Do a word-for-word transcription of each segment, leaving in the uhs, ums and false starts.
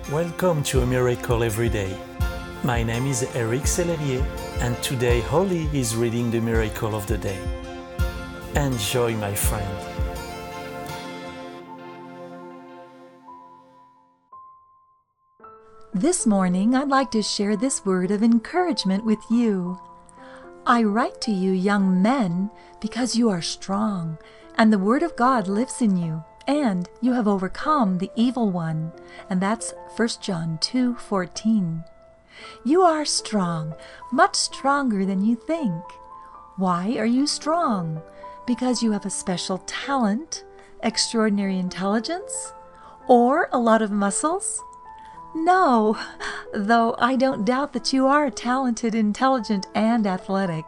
Welcome to A Miracle Every Day. My name is Eric Sellerier, and today Holly is reading the Miracle of the Day. Enjoy, my friend. This morning, I'd like to share this word of encouragement with you. I write to you, young men, because you are strong, and the Word of God lives in you, and you have overcome the evil one. And that's First John two fourteen. You are strong, much stronger than you think. Why are you strong? Because you have a special talent, extraordinary intelligence, or a lot of muscles? No, though I don't doubt that you are talented, intelligent, and athletic.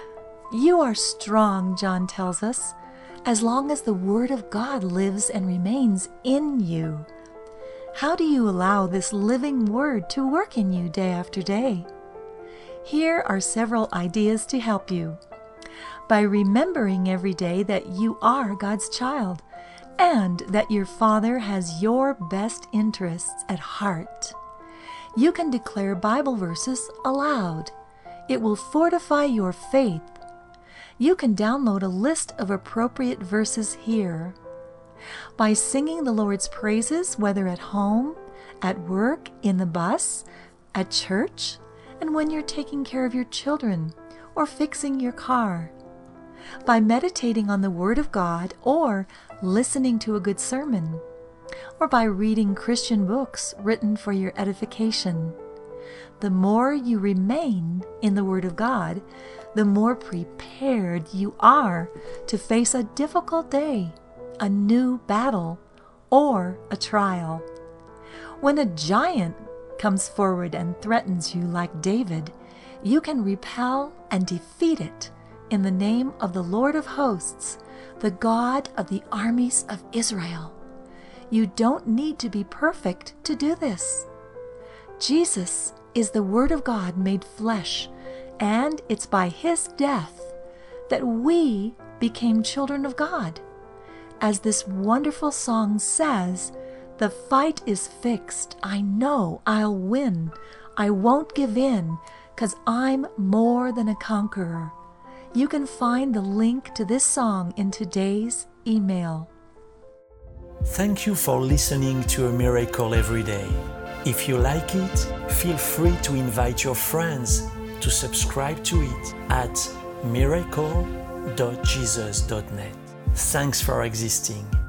You are strong, John tells us, as long as the Word of God lives and remains in you. How do you allow this living Word to work in you day after day? Here are several ideas to help you. By remembering every day that you are God's child, and that your Father has your best interests at heart. You can declare Bible verses aloud. It will fortify your faith. You can download a list of appropriate verses here. By singing the Lord's praises, whether at home, at work, in the bus, at church, and when you're taking care of your children or fixing your car. By meditating on the Word of God or listening to a good sermon, or by reading Christian books written for your edification. The more you remain in the Word of God, the more prepared you are to face a difficult day, a new battle, or a trial. When a giant comes forward and threatens you like David, you can repel and defeat it in the name of the Lord of hosts, the God of the armies of Israel. You don't need to be perfect to do this. Jesus is the Word of God made flesh, and it's by His death that we became children of God. As this wonderful song says, the fight is fixed. I know I'll win. I won't give in, 'cause I'm more than a conqueror. You can find the link to this song in today's email. Thank you for listening to A Miracle Every Day. If you like it, feel free to invite your friends to subscribe to it at miracle dot jesus dot net. Thanks for existing.